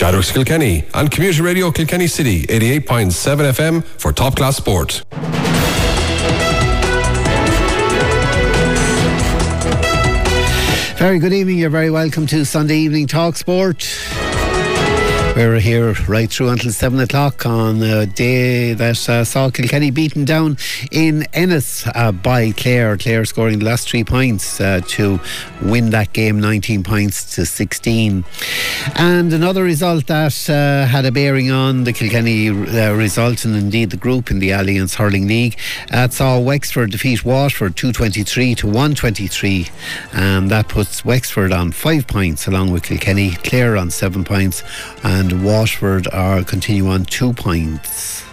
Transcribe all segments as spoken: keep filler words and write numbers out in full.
Chadwick's Kilkenny on Community Radio Kilkenny City, eighty-eight point seven F M for top class sport. Very good evening, you're very welcome to Sunday Evening Talk Sport. We're here right through until seven o'clock on a day that uh, saw Kilkenny beaten down in Ennis uh, by Clare. Clare scoring the last three points uh, to win that game, nineteen points to sixteen. And another result that uh, had a bearing on the Kilkenny uh, result and indeed the group in the Alliance Hurling League. Uh, saw Wexford defeat Waterford two twenty-three to one twenty-three, and that puts Wexford on five points along with Kilkenny, Clare on seven points, and And Waterford are continue on two points.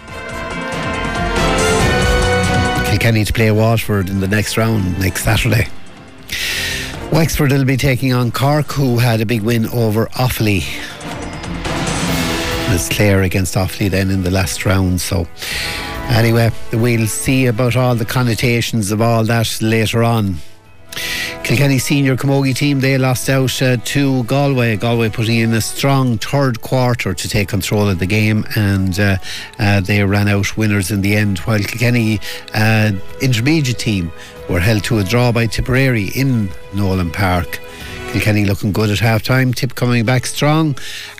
Kilkenny to play Waterford in the next round next Saturday. Wexford will be taking on Cork, who had a big win over Offaly. It's Clare against Offaly then in the last round. So anyway, we'll see about all the connotations of all that later on. Kilkenny senior camogie team, they lost out uh, to Galway. Galway putting in a strong third quarter to take control of the game, and uh, uh, they ran out winners in the end, while Kilkenny uh, intermediate team were held to a draw by Tipperary in Nolan Park. Kilkenny looking good at half time, Tip coming back strong,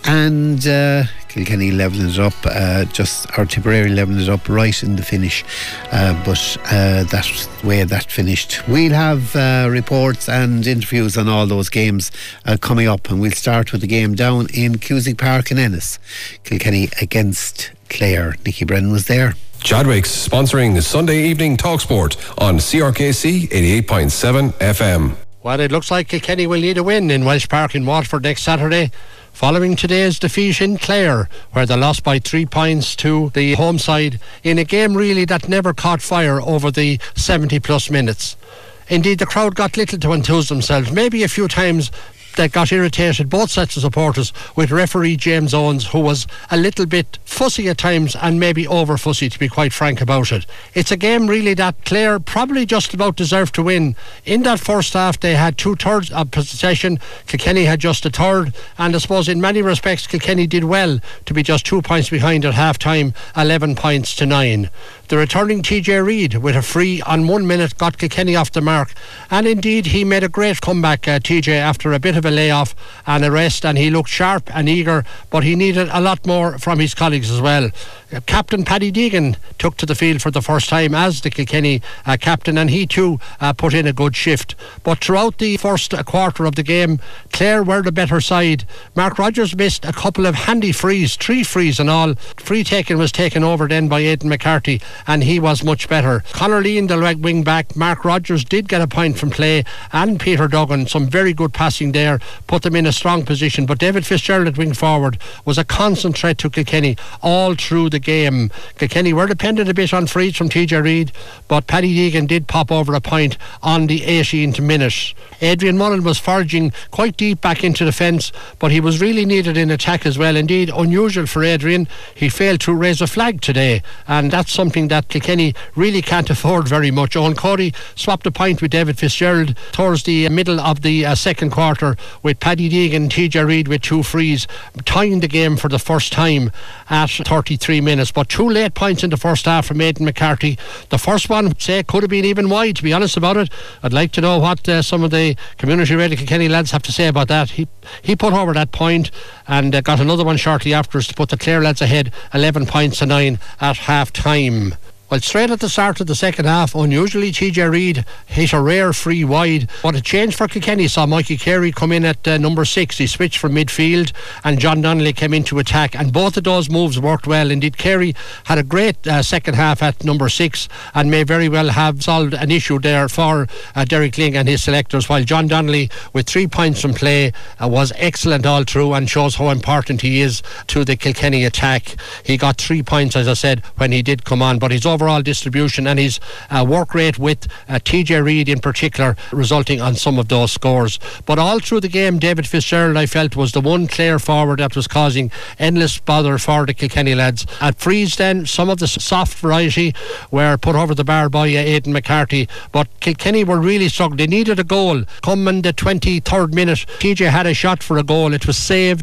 and uh, Kilkenny levelling it up, uh, just or Tipperary levelling it up right in the finish, uh, but uh, that's the way that finished. We'll have uh, reports and interviews on all those games uh, coming up, and we'll start with the game down in Cusack Park in Ennis, Kilkenny against Clare. Nicky Brennan was there. Chadwick's sponsoring Sunday Evening Talk Sport on C R K C eighty-eight point seven F M. Well, it looks like Kilkenny will need a win in Welsh Park in Waterford next Saturday, following today's defeat in Clare, where they lost by three points to the home side in a game really that never caught fire over the seventy plus minutes. Indeed, the crowd got little to enthuse themselves. Maybe a few times they got irritated, both sets of supporters, with referee James Owens, who was a little bit fussy at times and maybe over fussy, to be quite frank about it. It's a game really that Clare probably just about deserved to win. In that first half they had two thirds of possession, Kilkenny had just a third, and I suppose in many respects Kilkenny did well to be just two points behind at half time, eleven points to nine. The returning T J Reid with a free on one minute got Kilkenny off the mark, and indeed he made a great comeback, uh, T J, after a bit of a layoff and a rest, and he looked sharp and eager, but he needed a lot more from his colleagues as well. Uh, Captain Paddy Deegan took to the field for the first time as the Kilkenny uh, captain, and he too uh, put in a good shift. But throughout the first uh, quarter of the game, Clare were the better side. Mark Rogers missed a couple of handy frees, three frees and all. Free taking was taken over then by Aidan McCarthy, and he was much better. Conor Lean, the leg wing back, Mark Rogers did get a point from play, and Peter Duggan, some very good passing there, put them in a strong position. But David Fitzgerald at wing forward was a constant threat to Kilkenny all through the game. Kilkenny were dependent a bit on frees from T J Reid, but Paddy Deegan did pop over a point on the eighteenth minute. Adrian Mullen was foraging quite deep back into the fence, but he was really needed in attack as well. Indeed, unusual for Adrian, he failed to raise a flag today, and that's something that Kilkenny really can't afford very much. Owen Cody swapped a point with David Fitzgerald towards the middle of the uh, second quarter, with Paddy Deegan and T J Reid with two frees, tying the game for the first time at thirty-three minutes. But two late points in the first half from Aidan McCarthy. The first one, say, could have been even wide, to be honest about it. I'd like to know what uh, some of the Community Radio Kilkenny lads have to say about that. He he put over that point and uh, got another one shortly afterwards to put the Clare lads ahead eleven points to nine at half time. Well, straight at the start of the second half, unusually T J Reid hit a rare free wide. But a change for Kilkenny saw Mikey Carey come in at uh, number six. He switched from midfield and John Donnelly came into attack, and both of those moves worked well. Indeed, Carey had a great uh, second half at number six and may very well have solved an issue there for uh, Derek Ling and his selectors, while John Donnelly, with three points from play, uh, was excellent all through and shows how important he is to the Kilkenny attack. He got three points, as I said, when he did come on, but his overall distribution and his uh, work rate with uh, T J Reid in particular resulting on some of those scores. But all through the game, David Fitzgerald, I felt, was the one Clare forward that was causing endless bother for the Kilkenny lads. At frees then, some of the soft variety were put over the bar by uh, Aidan McCarthy, but Kilkenny were really struggling. They needed a goal. Come in the twenty-third minute, T J had a shot for a goal. It was saved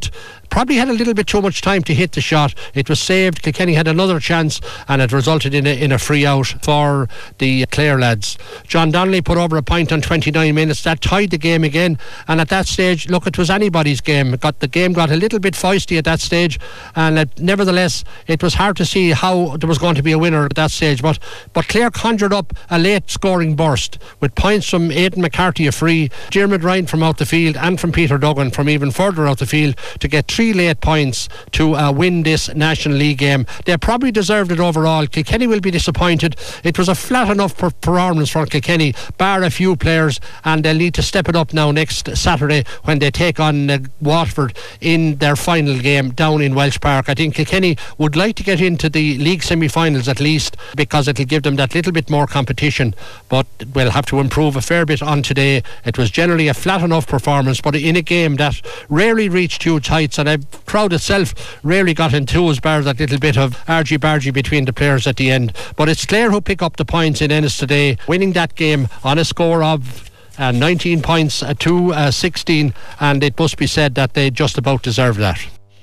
probably had a little bit too much time to hit the shot. It was saved. Kilkenny had another chance, and it resulted in a, in a free out for the Clare lads. John Donnelly put over a point on twenty-nine minutes. That tied the game again, and at that stage, look, it was anybody's game. It got the game got a little bit feisty at that stage, and it, nevertheless, it was hard to see how there was going to be a winner at that stage. But but Clare conjured up a late scoring burst with points from Aidan McCarthy a free, Diarmuid Ryan from out the field, and from Peter Duggan from even further out the field to get three late points to uh, win this National League game. They probably deserved it overall. Kilkenny will be disappointed. It was a flat enough per- performance for Kilkenny, bar a few players, and they'll need to step it up now next Saturday when they take on uh, Waterford in their final game down in Welsh Park. I think Kilkenny would like to get into the league semi-finals at least, because it'll give them that little bit more competition, but we'll have to improve a fair bit on today. It was generally a flat enough performance, but in a game that rarely reached huge heights, and the crowd itself rarely got enthused, bar that little bit of argy-bargy between the players at the end. But it's Clare who pick up the points in Ennis today, winning that game on a score of uh, nineteen points uh, to uh, sixteen, and it must be said that they just about deserve that.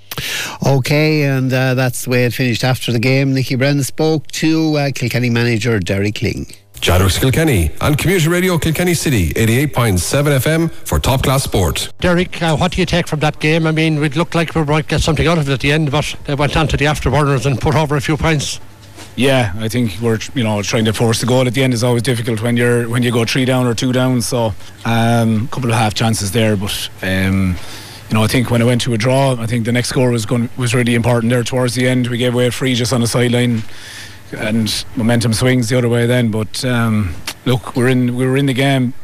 Okay, and uh, that's the way it finished after the game. Nicky Brennan spoke to uh, Kilkenny manager Derek Ling. Jadrux Kilkenny on Community Radio Kilkenny City, eighty-eight point seven F M for top class sport. Derek, uh, what do you take from that game? I mean, it looked like we might get something out of it at the end, but they went on to the afterburners and put over a few points. Yeah, I think we're you know trying to force the goal at the end is always difficult when you're when you go three down or two down. So a um, couple of half chances there, but um, you know I think when it went to a draw, I think the next score was going was really important there towards the end. We gave away a free just on the sideline, and momentum swings the other way then. But um, look, we're in we were in the game.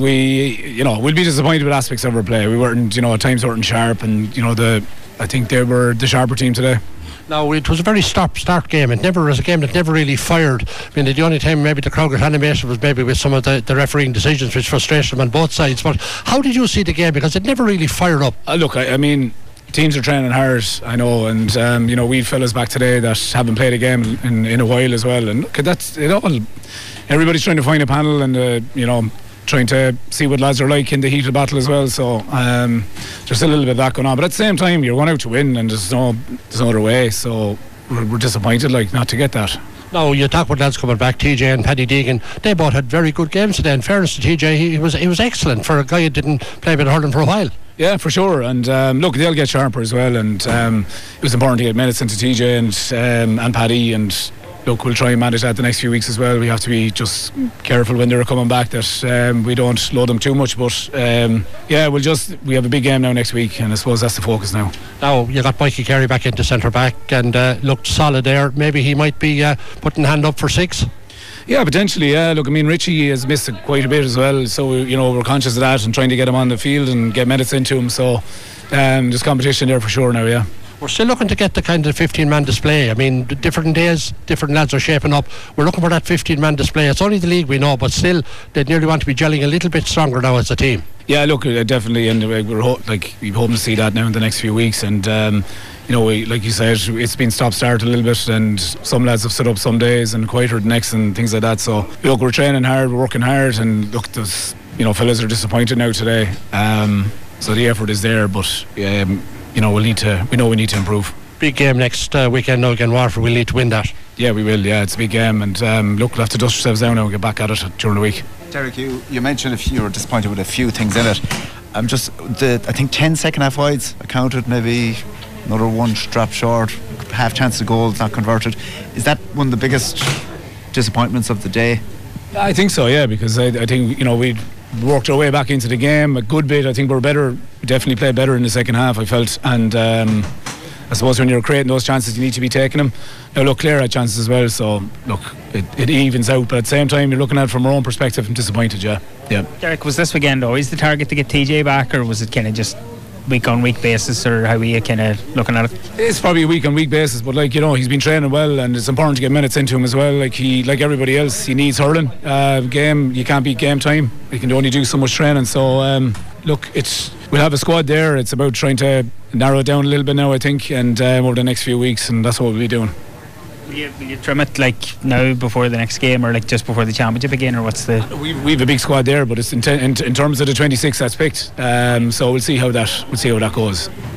We you know we'll be disappointed with aspects of our play. We weren't you know at times weren't sharp, and you know the I think they were the sharper team today. Now, it was a very stop start game. It never was a game that never really fired. I mean, the only time maybe the crowd got animated was maybe with some of the, the refereeing decisions, which frustrated them on both sides. But how did you see the game? Because it never really fired up. Uh, look, I, I mean, teams are training hard, I know, and um, you know, we fellas back today that haven't played a game in, in a while as well. And look, that's it all. Everybody's trying to find a panel and uh, you know, trying to see what lads are like in the heat of battle as well. So um, there's a little bit of that going on, but at the same time you're going out to win, and there's no there's no other way. So we're, we're disappointed like not to get that. Now you talk about lads coming back, T J and Paddy Deegan. They both had very good games today. In fairness to T J, he, he was he was excellent for a guy who didn't play a bit of hurling for a while. Yeah, for sure. And um, look, they'll get sharper as well. And um, it was important to get minutes into T J and um, and Paddy. And look, we'll try and manage that the next few weeks as well. We have to be just careful when they're coming back that um, we don't load them too much. But um, yeah, we'll just we have a big game now next week, and I suppose that's the focus now. Now you got Mikey Carey back into centre back and uh, looked solid there. Maybe he might be uh, putting hand up for six. Yeah, potentially. Yeah, look, I mean, Richie has missed quite a bit as well, so you know we're conscious of that and trying to get him on the field and get minutes into him. So um, there's competition there for sure now. Yeah. We're still looking to get the kind of fifteen man display. I mean, different days, different lads are shaping up. We're looking for that fifteen man display. It's only the league we know, but still, they nearly want to be gelling a little bit stronger now as a team. Yeah, look, uh, definitely, and uh, we're ho- like we're hoping to see that now in the next few weeks. And um, you know, we, like you said, it's been stop-start a little bit, and some lads have stood up some days and quieter the next and things like that. So look, we're training hard, we're working hard, and look, there's you know, fellas are disappointed now today. Um, so the effort is there, but um, you know, we'll need to. We know we need to improve. Big game next uh, weekend now again, Waterford. We'll need to win that. Yeah, we will. Yeah, it's a big game, and um, look, we'll have to dust ourselves down now and get back at it during the week. Derek, you, you mentioned if you were disappointed with a few things in it. I'm just the I think ten second half wides I counted, maybe another one drop short, half chance of goals not converted. Is that one of the biggest disappointments of the day? I think so, yeah, because I, I think you know we worked our way back into the game a good bit. I think we're better. We definitely played better in the second half, I felt, and um, I suppose when you're creating those chances, you need to be taking them. Now, look, Clare had chances as well, so look, it, it evens out. But at the same time, you're looking at it from our own perspective. I'm disappointed, yeah. Yeah. Derek, was this weekend always the target to get T J back, or was it kind of just week on week basis, or how are you kind of looking at it? It's probably a week on week basis, but like you know, he's been training well, and it's important to get minutes into him as well. Like he, like everybody else, he needs hurling. Uh, game, you can't beat game time. You can only do so much training. So um, look, it's we'll have a squad there. It's about trying to narrow it down a little bit now, I think, and um, over the next few weeks, and that's what we'll be doing. Will you, will you trim it like now before the next game, or like just before the championship again, or what's the? We we have a big squad there, but it's in, te- in, in terms of the twenty-six that's picked. Um, so we'll see how that we'll see how that goes.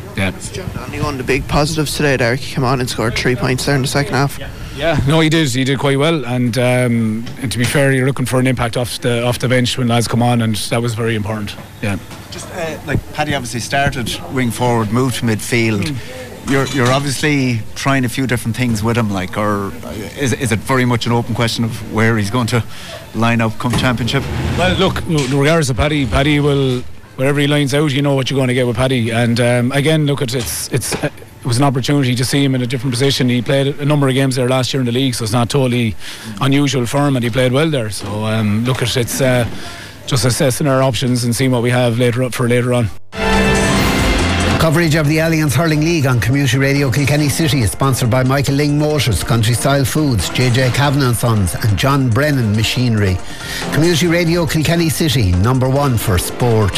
Yeah. Only one of the big positives today there. He came on and scored three points there in the second half. Yeah, no, he did. He did quite well, and, um, and to be fair, you're looking for an impact off the off the bench when lads come on, and that was very important. Yeah. Just uh, like Paddy obviously started wing forward, moved to midfield. Mm. You're you're obviously trying a few different things with him, like, or is is it very much an open question of where he's going to line up come championship? Well, look, regardless of Paddy, Paddy will. Wherever he lines out, you know what you're going to get with Paddy. And um, again, look, at it's it's uh, it was an opportunity to see him in a different position. He played a number of games there last year in the league, so it's not totally unusual for him, and he played well there. So um, look, at it's uh, just assessing our options and seeing what we have later up for later on. Coverage of the Alliance Hurling League on Community Radio Kilkenny City is sponsored by Michael Ling Motors, Country Style Foods, J J Kavanagh and Sons and John Brennan Machinery. Community Radio Kilkenny City, number one for sport.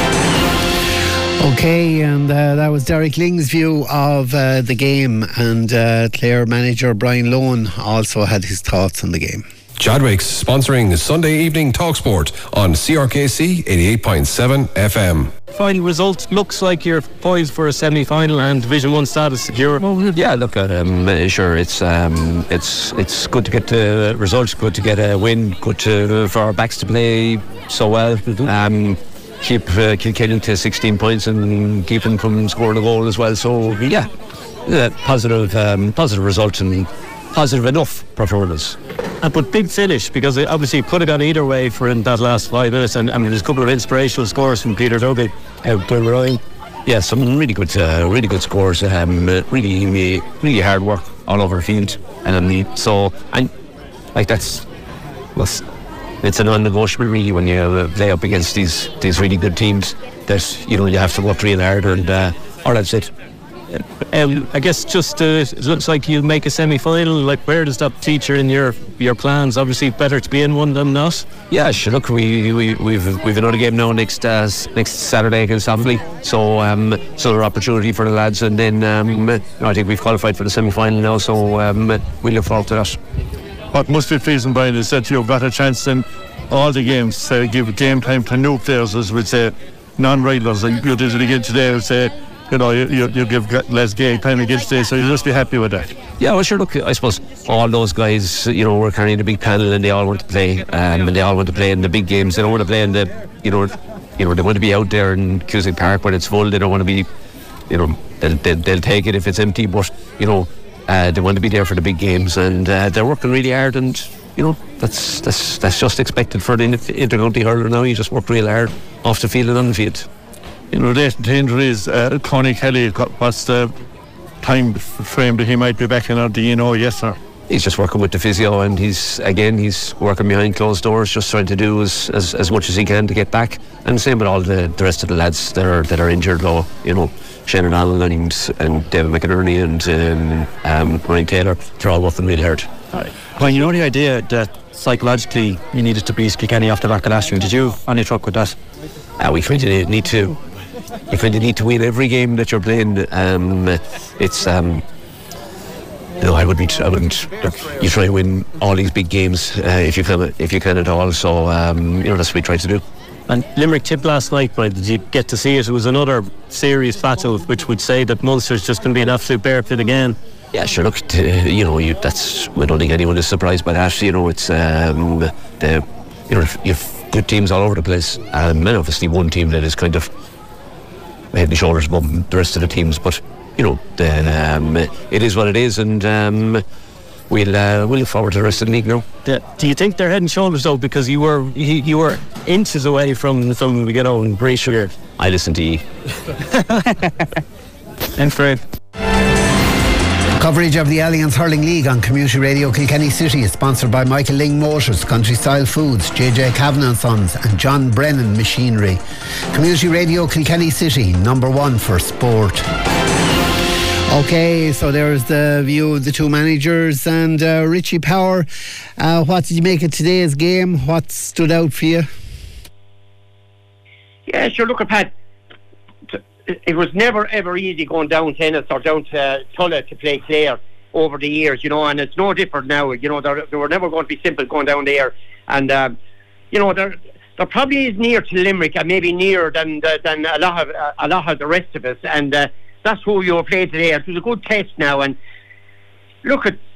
Okay, and uh, that was Derek Ling's view of uh, the game, and uh, Clare manager Brian Lohan also had his thoughts on the game. Chadwick's sponsoring Sunday evening Talksport on C R K C eighty-eight point seven F M. Final result looks like you're poised for a semi-final and Division One status secure. Well, yeah, look at um, sure. It's um, it's it's good to get the results, good to get a win, good to, for our backs to play so well. Um, keep uh, Kilkenny to sixteen points and keep them from scoring a goal as well. So yeah, yeah positive, um, positive result and positive enough performance. Uh, but big finish, because it obviously could have gone either way for in that last five minutes. And I mean, there's a couple of inspirational scores from Peter Duggan out by Ryan. Yeah, some really good, uh, really good scores. Um, really, really hard work all over the field, and um, so and like that's well, it's a non-negotiable really when you uh, play up against these these really good teams. That you know you have to work real hard, and uh, all that's it. Um, I guess just uh, it looks like you'll make a semi-final. Like, where does that feature in your your plans? Obviously, better to be in one than not. Yeah, sure. Look, we we we've we've another game now next uh, next Saturday against Offaly. So um, so an opportunity for the lads, and then um, I think we've qualified for the semi-final now. So um, we look forward to that. What must be pleasing, Brian, is that you've got a chance in all the games to give game time to new players, as we'd say, non-rivals. Like you did it again today, I would say. You know, you, you, you give less game time against this, so you'll just be happy with that. Yeah, well, sure, look, I suppose all those guys, you know, were carrying a big panel and they all want to play, um, and they all want to play in the big games. They don't want to play in the, you know, you know, they want to be out there in Cusack Park when it's full. They don't want to be, you know, they'll, they'll, they'll take it if it's empty, but, you know, uh, they want to be there for the big games, and uh, they're working really hard, and, you know, that's that's that's just expected for the inter-county hurler now. You just work real hard off the field and on the field. In relation to injuries, uh, Connie Kelly, what's the time frame that he might be back in, or do you know? Yes, sir. He's just working with the physio, and he's again he's working behind closed doors, just trying to do as, as, as much as he can to get back. And same with all the, the rest of the lads that are that are injured, though. You know, Shannon Allen and and David McInerney and um, um, Ryan Taylor, they're all working really hard. Right. Well, you know the idea that psychologically you needed to beat Kilkenny off the back of last year. Did you on your truck with that? Uh, we kind of need to. You kind of need to win every game that you're playing. Um, it's um, no, I wouldn't. I wouldn't. You try to win all these big games uh, if you can. If you can at all. So um, you know that's what we try to do. And Limerick tipped last night, but did you get to see it? It was another serious battle, which would say that Munster's just going to be an absolute bear pit again. Yeah, sure. Look, t- you know, you, that's. I don't think anyone is surprised by that. You know, it's um, the you know you've good teams all over the place, um, and obviously one team that is kind of head and shoulders above the rest of the teams, but you know, then um, it is what it is, and um, we'll uh, we'll look forward to the rest of the league now. Yeah. Do you think they're head and shoulders though, because you were you, you were inches away from from we get on Bray Sugar? I listen to you. And Fred. Coverage of the Alliance Hurling League on Community Radio Kilkenny City is sponsored by Michael Ling Motors, Country Style Foods, J J Kavanagh and Sons and John Brennan Machinery. Community Radio Kilkenny City, number one for sport. Okay, so there's the view of the two managers, and uh, Richie Power, uh, what did you make of today's game? What stood out for you? Yeah, sure, look at Pat. It was never ever easy going down to Ennis or down to Tulla to play Clare over the years, you know, and it's no different now. You know, they were never going to be simple going down there, and um, you know, they're they're probably is near to Limerick and maybe nearer than than a lot of a lot of the rest of us, and uh, that's who you were playing today. It was a good test now, and look at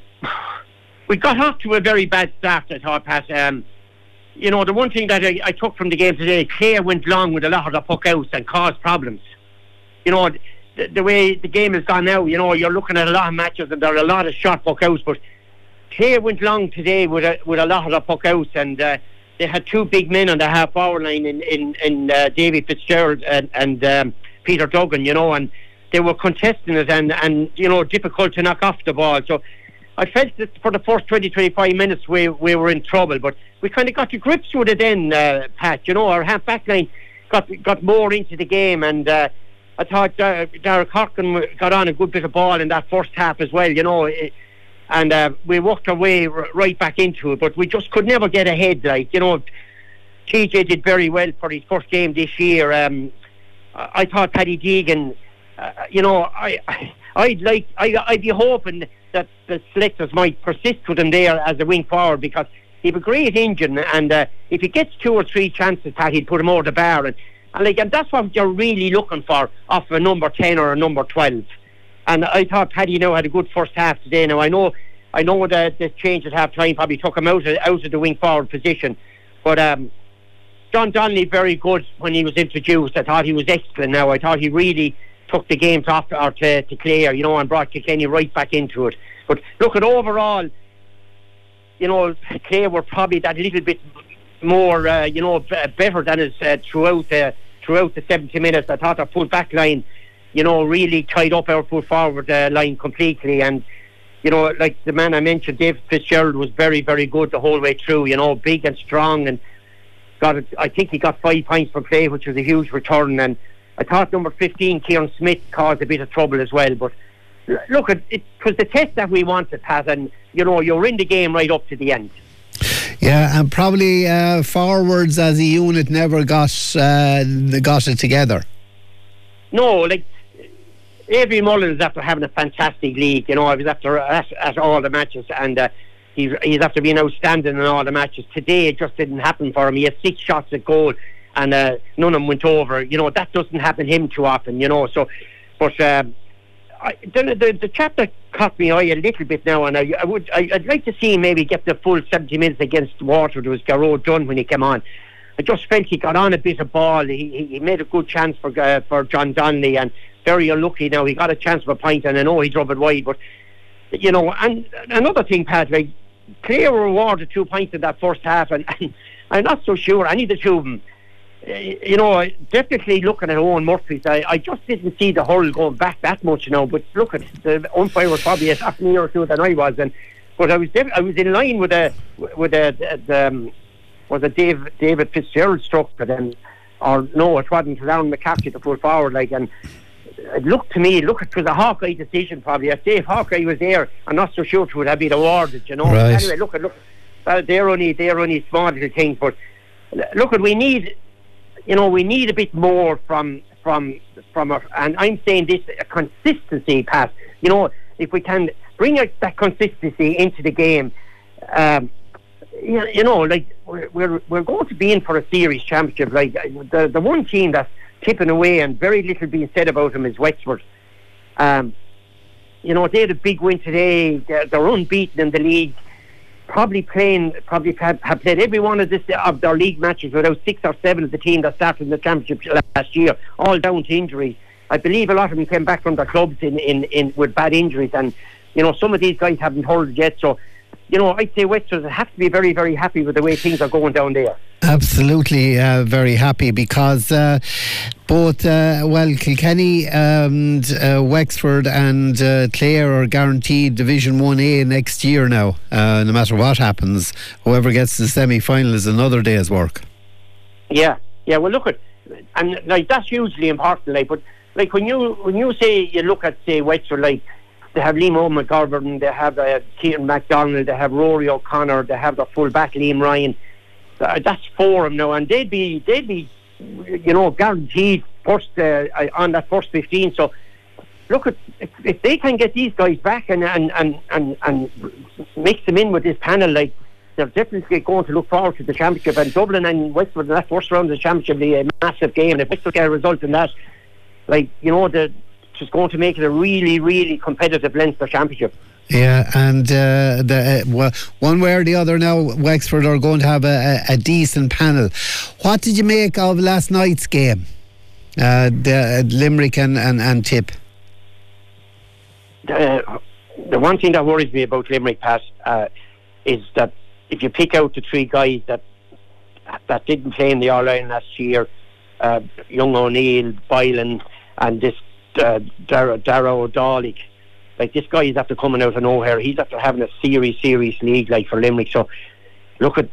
we got off to a very bad start. I thought, Pat. Um, you know, the one thing that I, I took from the game today, Clare went long with a lot of the puck outs and caused problems. You know, the, the way the game has gone now, you know, you're looking at a lot of matches and there are a lot of short puck outs, but Clare went long today with a, with a lot of the puck outs, and uh, they had two big men on the half hour line in, in, in uh, Davy Fitzgerald and, and um, Peter Duggan, you know, and they were contesting it and, and, you know, difficult to knock off the ball. So I felt that for the first twenty to twenty-five minutes we, we were in trouble, but we kind of got to grips with it then, uh, Pat. You know, our half back line got got more into the game, and uh, I thought uh, Derek Harkin got on a good bit of ball in that first half as well, you know, it, and uh, we worked our way r- right back into it, but we just could never get ahead. Like, you know, T J did very well for his first game this year. Um, I, I thought Paddy Deegan, uh, you know, I, I I'd like I, I'd be hoping that the selectors might persist with him there as a wing forward, because he's a great engine, and uh, if he gets two or three chances, Pat, he'd put him over the bar, and, and like and that's what you're really looking for off a number ten or a number twelve. And I thought Paddy now had a good first half today. Now I know I know the, the change at half time probably took him out of, out of the wing forward position, but um, John Donnelly very good when he was introduced. I thought he was excellent. Now I thought he really took the games off or to, to Clare, you know, and brought Kilkenny right back into it. But look at overall, you know, Clare were probably that little bit more, uh, you know, b- better than us uh, throughout the throughout the seventy minutes. I thought our full back line, you know, really tied up our full forward uh, line completely, and you know, like the man I mentioned, David Fitzgerald, was very, very good the whole way through. You know, big and strong, and got it. I think he got five points per play, which was a huge return. And I thought number fifteen, Kieran Smith, caused a bit of trouble as well. But look, it, it was the test that we wanted, Pat, and you know, you're in the game right up to the end. Yeah, and probably uh, forwards as a unit never got uh, got it together. No, like Avery Mullen is after having a fantastic league. You know, I was after at, at all the matches, and uh, he's he's after being outstanding in all the matches. Today it just didn't happen for him. He had six shots at goal, and uh, none of them went over. You know, that doesn't happen him too often. You know, so but. Um, I, the, the, the chap that caught me eye a little bit now, and I, I would I, I'd like to see him maybe get the full seventy minutes against Waterford. It was Garrod Dunn when he came on. I just felt he got on a bit of ball. He he, he made a good chance for uh, for John Donnelly, and very unlucky now. He got a chance for a point, and I know he drove it wide, but you know. And another thing, Pat, like Clare were awarded two points in that first half, and, and I'm not so sure any of the two of them. You know, definitely looking at Owen Murphy's, I, I just didn't see the hurl going back that much, you know. But look at the umpire was probably a half nearer to it than I was, and but I was def- I was in line with a with a, the, um, was a Dave, David Fitzgerald stroke, but then or no, it wasn't Aaron McCaffrey the full forward, like, and it looked to me, look, it was a Hawkeye decision probably. If Dave Hawkeye was there, I'm not so sure it would have been awarded, you know. Right. Anyway, look at look, uh, they're only they're only small little things, but look at we need. You know, we need a bit more from from from our, and I'm saying this, a consistency, Pat. You know, if we can bring out that consistency into the game, um, you, you know, like we're, we're we're going to be in for a series championship. Like the the one team that's tipping away and very little being said about them is Wexford. Um, you know, they had a big win today. They're, they're unbeaten in the league. Probably playing, probably have, have played every one of this of their league matches without six or seven of the team that started in the championship last year, all down to injuries. I believe a lot of them came back from their clubs in, in, in with bad injuries, and you know some of these guys haven't hurled yet. So, you know, I'd say Wexford have to be very, very happy with the way things are going down there. Absolutely, uh, very happy because uh, both, uh, well, Kilkenny and uh, Wexford and uh, Clare are guaranteed Division one A next year now, uh, no matter what happens. Whoever gets the semi-final is another day's work. Yeah, yeah, well, look at, and like that's hugely important, like, but like when you when you say, you look at, say, Wexford, like, they have Liam McGovern, they have uh, Kieran MacDonald, they have Rory O'Connor, they have the full back Liam Ryan. Uh, that's four of them now, and they'd be they'd be you know guaranteed first uh, on that first fifteen. So look at if, if they can get these guys back and and, and, and and mix them in with this panel, like, they're definitely going to look forward to the championship. And Dublin and Wexford in that first round of the championship will be a massive game, and if Wexford get a result in that, like, you know, the which is going to make it a really, really competitive Leinster Championship. Yeah, and uh, the, uh, well, one way or the other now, Wexford are going to have a, a, a decent panel. What did you make of last night's game? Uh, the uh, Limerick and, and, and Tip. The, the one thing that worries me about Limerick, Pat, uh, is that if you pick out the three guys that that didn't play in the All-Ireland last year, uh, young O'Neill, Boylan, and this uh, Dara, Dara O'Dalik, like this guy is after coming out of nowhere. He's after having a serious, serious league like for Limerick. So look at,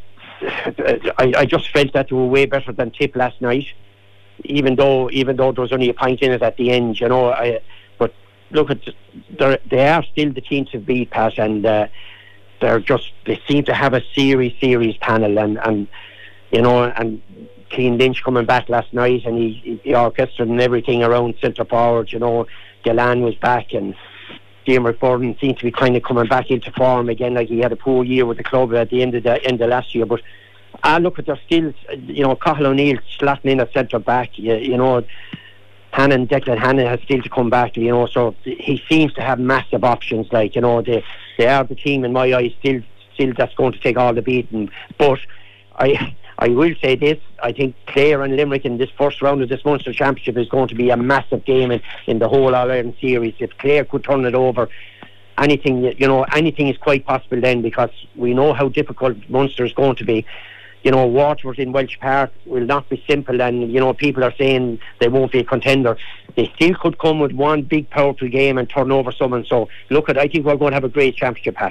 I, I just felt that they were way better than Tip last night, even though even though there was only a point in it at the end, you know. I, but look at, they are still the team to beat, Pat, and uh, they're just they seem to have a serious, serious panel, and and you know, and Cian Lynch coming back last night, and he, he orchestrated and everything around centre forward. You know, Gillan was back, and Diarmuid Byrne seemed to be kind of coming back into form again. Like he had a poor year with the club at the end of the end of last year, but I look at their skills. You know, Cathal O'Neill slotting in at centre back. You, you know, Hannon, Declan Hannon has still to come back. You know, so he seems to have massive options. Like, you know, they they are the team in my eyes still still that's going to take all the beating. But I. I will say this, I think Clare and Limerick in this first round of this Munster Championship is going to be a massive game in, in the whole All-Ireland series. If Clare could turn it over, anything, you know, anything is quite possible then, because we know how difficult Munster is going to be. You know, Waterford in Welsh Park will not be simple, and, you know, people are saying they won't be a contender. They still could come with one big powerful game and turn over someone. So, look, at, I think we're going to have a great championship, Pat.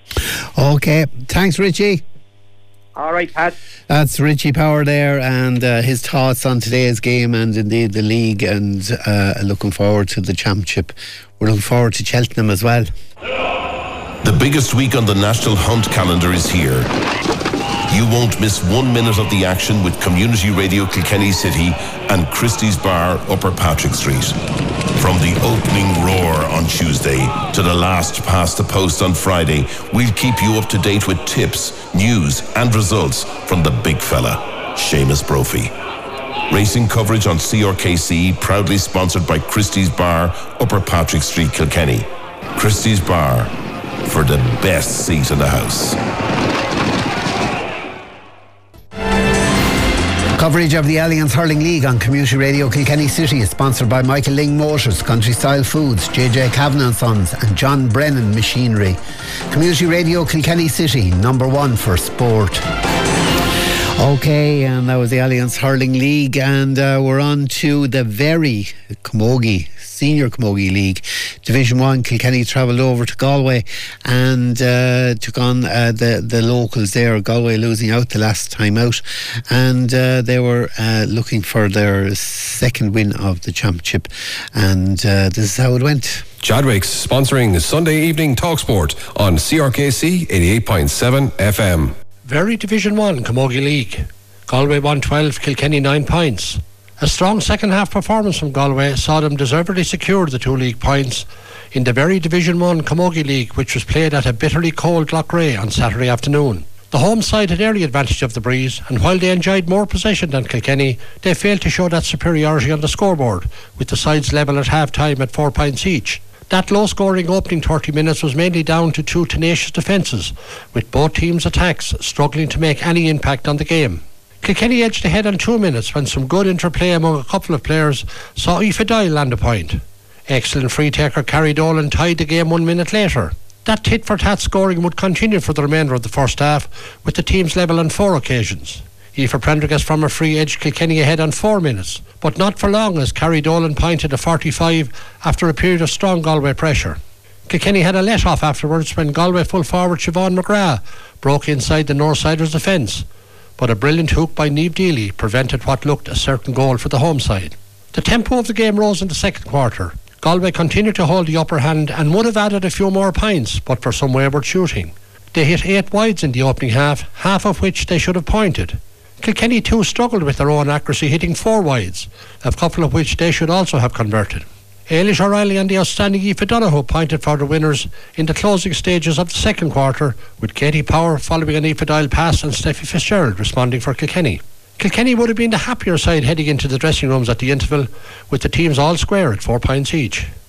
Okay, thanks, Richie. All right, Pat. That's Richie Power there, and uh, his thoughts on today's game and indeed the league, and uh, looking forward to the championship. We're looking forward to Cheltenham as well. The biggest week on the National Hunt calendar is here. You won't miss one minute of the action with Community Radio Kilkenny City and Christie's Bar, Upper Patrick Street. From the opening roar on Tuesday to the last past the post on Friday, we'll keep you up to date with tips, news and results from the big fella, Seamus Brophy. Racing coverage on C R K C, proudly sponsored by Christie's Bar, Upper Patrick Street, Kilkenny. Christie's Bar, for the best seat in the house. Coverage of the Alliance Hurling League on Community Radio Kilkenny City is sponsored by Michael Ling Motors, Country Style Foods, J J Kavanagh and Sons and John Brennan Machinery. Community Radio Kilkenny City, number one for sport. Okay, and that was the Alliance Hurling League, and uh, we're on to the very Camogie, Senior Camogie League. Division one, Kilkenny travelled over to Galway and uh, took on uh, the, the locals there. Galway losing out the last time out, and uh, they were uh, looking for their second win of the championship, and uh, this is how it went. Chadwick's sponsoring Sunday evening Talksport on C R K C eighty-eight point seven F M. Very Division one Camogie League. Galway won twelve, Kilkenny nine points. A strong second half performance from Galway saw them deservedly secure the two league points in the very Division one Camogie League, which was played at a bitterly cold Loughrea on Saturday afternoon. The home side had early advantage of the breeze, and while they enjoyed more possession than Kilkenny, they failed to show that superiority on the scoreboard, with the sides level at half time at four points each. That low-scoring opening thirty minutes was mainly down to two tenacious defences, with both teams' attacks struggling to make any impact on the game. Kilkenny edged ahead on two minutes when some good interplay among a couple of players saw Aoife Doyle land a point. Excellent free-taker Carrie Dolan tied the game one minute later. That tit-for-tat scoring would continue for the remainder of the first half, with the teams level on four occasions. Aoife Prendergast from a free edged Kilkenny ahead on four minutes, but not for long as Carrie Dolan pointed a forty-five after a period of strong Galway pressure. Kilkenny had a let-off afterwards when Galway full forward Siobhan McGrath broke inside the Northsiders' defence, but a brilliant hook by Niamh Deely prevented what looked a certain goal for the home side. The tempo of the game rose in the second quarter. Galway continued to hold the upper hand and would have added a few more points but for some wayward shooting. They hit eight wides in the opening half, half of which they should have pointed. Kilkenny too struggled with their own accuracy, hitting four wides, a couple of which they should also have converted. Ailish O'Reilly and the outstanding Aoife Donoghue pointed for the winners in the closing stages of the second quarter, with Katie Power following an Aoife Doyle pass and Steffi Fitzgerald responding for Kilkenny. Kilkenny would have been the happier side heading into the dressing rooms at the interval, with the teams all square at four points each.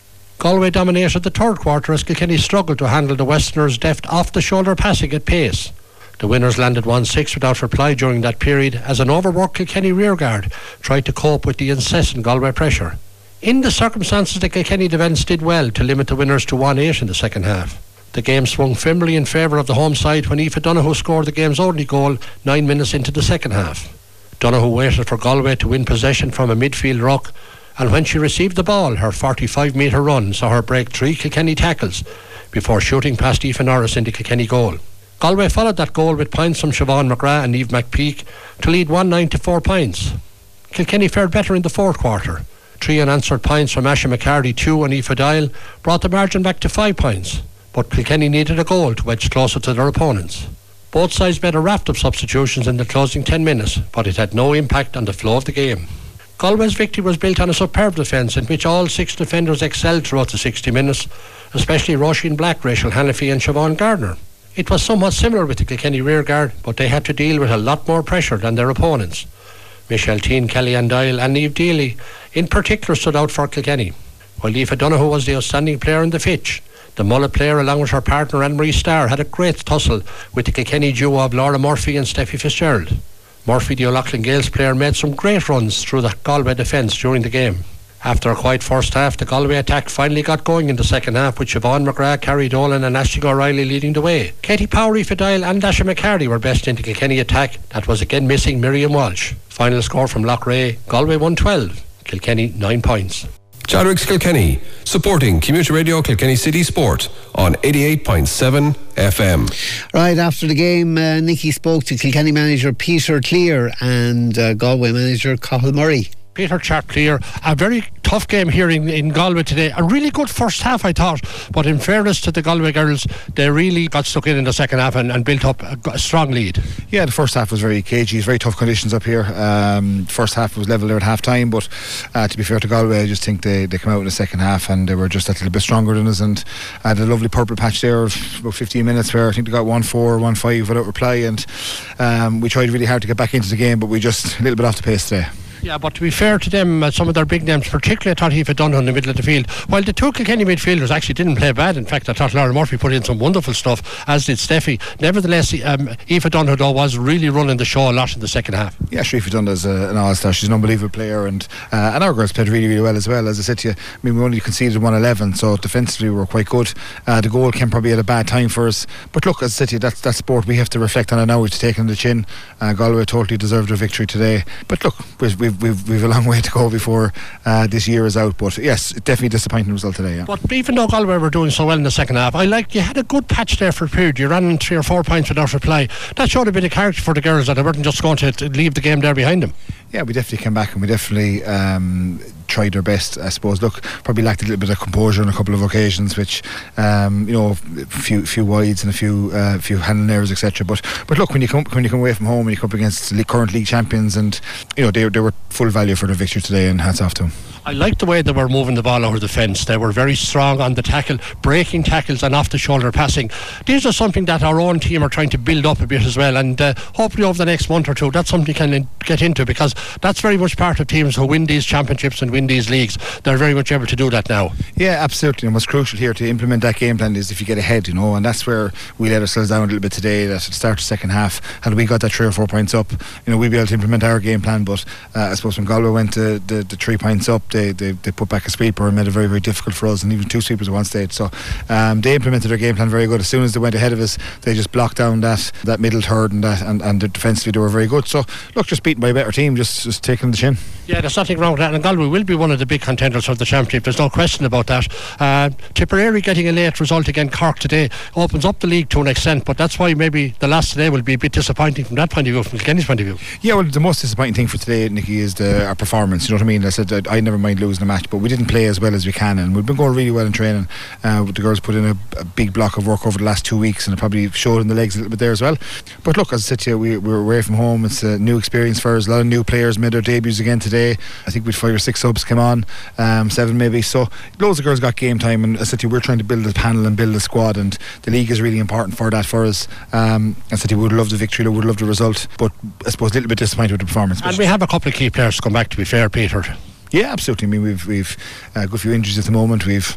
Galway dominated the third quarter as Kilkenny struggled to handle the Westerners' deft off-the-shoulder passing at pace. The winners landed one six without reply during that period as an overworked Kilkenny rearguard tried to cope with the incessant Galway pressure. In the circumstances, the Kilkenny defence did well to limit the winners to one eight in the second half. The game swung firmly in favour of the home side when Aoife Donoghue scored the game's only goal nine minutes into the second half. Donoghue waited for Galway to win possession from a midfield ruck, and when she received the ball, her forty-five metre run saw her break three Kilkenny tackles before shooting past Aoife Norris in the Kilkenny goal. Galway followed that goal with points from Siobhan McGrath and Eve McPeak to lead one nine to four points. Kilkenny fared better in the fourth quarter. Three unanswered points from Asha McCarty, two and Aoife Dial brought the margin back to five points, but Kilkenny needed a goal to edge closer to their opponents. Both sides made a raft of substitutions in the closing ten minutes, but it had no impact on the flow of the game. Galway's victory was built on a superb defence in which all six defenders excelled throughout the sixty minutes, especially Roisin Black, Rachel Hannafy and Siobhan Gardner. It was somewhat similar with the Kilkenny rearguard, but they had to deal with a lot more pressure than their opponents. Michelle Teen, Kellyanne Dial and Niamh Daly in particular stood out for Kilkenny. While Aoife Donoghue was the outstanding player in the pitch, the Mullet player along with her partner Anne-Marie Starr had a great tussle with the Kilkenny duo of Laura Murphy and Steffi Fitzgerald. Murphy, the O'Loughlin Gales player, made some great runs through the Galway defence during the game. After a quiet first half, the Galway attack finally got going in the second half with Siobhan McGrath, Carrie Dolan and Aisling O'Reilly leading the way. Katie Power, Aoife Dial and Asha McCarty were best in the Kilkenny attack that was again missing Miriam Walsh. Final score from Loughrea, Galway one twelve, Kilkenny nine points. Chadwick's Kilkenny, supporting Community Radio Kilkenny City Sport on eighty-eight point seven F M. Right, after the game, uh, Nicky spoke to Kilkenny manager Peter Clear and uh, Galway manager Cathal Murray. Peter Clear, a very tough game here in, in Galway today. A really good first half, I thought, but in fairness to the Galway girls, they really got stuck in in the second half and, and built up a, a strong lead. Yeah, the first half was very cagey. It's very tough conditions up here. Um, first half was level there at half time, but uh, to be fair to Galway, I just think they, they came out in the second half and they were just a little bit stronger than us, and had a lovely purple patch there of about fifteen minutes where I think they got one four, one five without reply, and um, we tried really hard to get back into the game, but we just a little bit off the pace today. Yeah, but to be fair to them, uh, some of their big names, particularly I thought Aoife Donoghue in the middle of the field, while the two Kilkenny midfielders actually didn't play bad. In fact, I thought Laura Murphy put in some wonderful stuff, as did Steffi. Nevertheless, um, Aoife Donoghue though was really running the show a lot in the second half. Yeah, sure, Aoife Donoghue's uh, an all-star. She's an unbelievable player, and uh, and our girls played really, really well as well. As I said to you, I mean, we only conceded one eleven, so defensively we were quite good. Uh, the goal came probably at a bad time for us, but look, as I said to you, that's, that's sport. We have to reflect on it now. It's taken the chin. uh, Galway totally deserved their victory today, but look, we've, we've, we've, we've a long way to go before uh, this year is out, but yes, definitely disappointing result today. Yeah. But even though Galway were doing so well in the second half, I like you had a good patch there for a period. You ran in three or four points without reply. That showed a bit of character for the girls, that they weren't just going to, to leave the game there behind them. Yeah, we definitely came back and we definitely um, tried our best, I suppose. Look, probably lacked a little bit of composure on a couple of occasions, which um, you know, a few few wides and a few uh, few handling errors, et cetera. But but look, when you come when you come away from home and you come up against the current league champions, and you know they they were full value for their victory today, and hats off to them. I liked the way they were moving the ball over the fence. They were very strong on the tackle, breaking tackles and off the shoulder passing. These are something that our own team are trying to build up a bit as well, and uh, hopefully over the next month or two that's something you can get into, because that's very much part of teams who win these championships and win these leagues. They're very much able to do that now. Yeah, absolutely. And what's crucial here to implement that game plan is if you get ahead, you know, and that's where we let ourselves down a little bit today. That at the start of the second half, had we got that three or four points up, you know, we'd be able to implement our game plan. But uh, I suppose when Galway went to the, the three points up, they, they, they put back a sweeper and made it very, very difficult for us, and even two sweepers at one stage. So um, they implemented their game plan very good. As soon as they went ahead of us, they just blocked down that, that middle third, and that and, and defensively they were very good. So look, just beaten by a better team, just, just taking the chin. Yeah, there's nothing wrong with that, and Galway will be one of the big contenders for the championship. There's no question about that. uh, Tipperary getting a late result against Cork today opens up the league to an extent, but that's why maybe the last today will be a bit disappointing from that point of view, from Kilkenny's point of view. Yeah, well, the most disappointing thing for today, Nicky, is the, our performance. You know what I mean? I said I, I never mind losing a match, but we didn't play as well as we can, and we've been going really well in training. Uh, the girls put in a, a big block of work over the last two weeks, and it probably showed in the legs a little bit there as well. But look, as I said to you, we, we're away from home. It's a new experience for us. A lot of new players made their debuts again today. I think we'd five or six subs come on, um, seven maybe. So loads of girls got game time, and as I said to you, we're trying to build a panel and build a squad, and the league is really important for that for us. Um, I said to you, we would love the victory, we would love the result, but I suppose a little bit disappointed with the performance. And we have a couple of key players to come back, to be fair, Peter. Yeah, absolutely. I mean, we've we've uh, got a few injuries at the moment. We've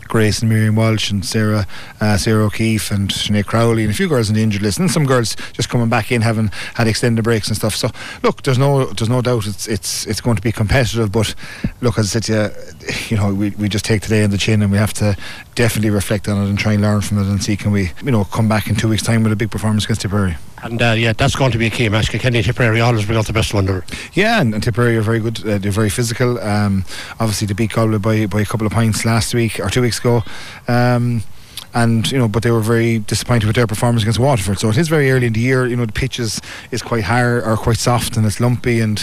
Grace and Miriam Walsh and Sarah uh, Sarah O'Keefe and Sinead Crowley and a few girls on the injured list, and some girls just coming back in having had extended breaks and stuff. So look, there's no there's no doubt it's it's it's going to be competitive, but look, as I said to you, you know, we, we just take today in the chin, and we have to definitely reflect on it and try and learn from it and see can we, you know, come back in two weeks' time with a big performance against Tipperary. And uh, yeah, that's going to be a key match. Kilkenny Tipperary always bring out the best wonder. Yeah, and, and Tipperary are very good. Uh, they're very physical. Um, obviously, they beat Galway by by a couple of points last week or two weeks ago. Um, and you know, but they were very disappointed with their performance against Waterford. So it is very early in the year. You know, the pitch is, is quite hard or quite soft, and it's lumpy, and